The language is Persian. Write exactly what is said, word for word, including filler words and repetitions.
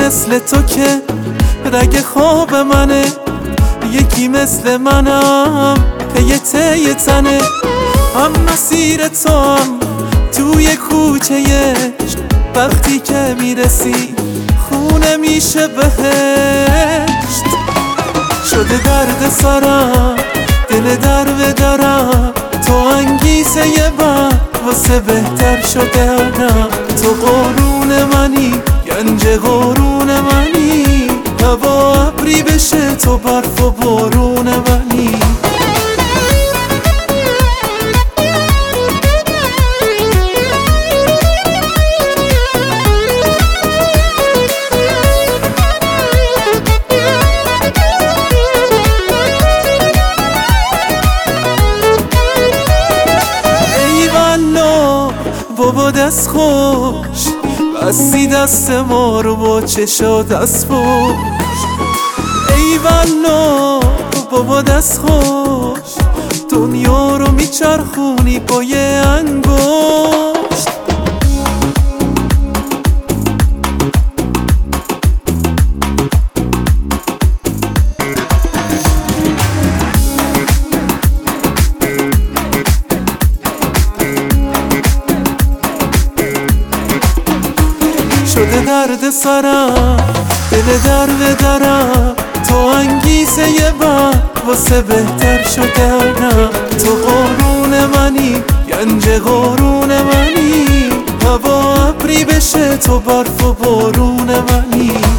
مثل تو که رگ خواب منه، یکی مثل منم که یه ته تنه. هم مسیر تو هم توی کوچه عشق، وقتی که میرسی خونه میشه بهشت. شده درد سرم دل در به درم، تو انگیزه یه بر واسه بهتر شدنم. تو قرون منی گنج قرون منی، هوا ابری بشه تو برف و بارون منی. بابا دست خوش بستی دست ما رو با چشا دست پوش. ای والله بابا دست خوش، دنیا رو میچرخونی با یه انگشت. شده درد سرم دل در به درم، تو انگیزه یه بر واسه بهتر شدنم. تو قرون منی گنج قرون منی، هوا ابری بشه تو برف و بارون منی.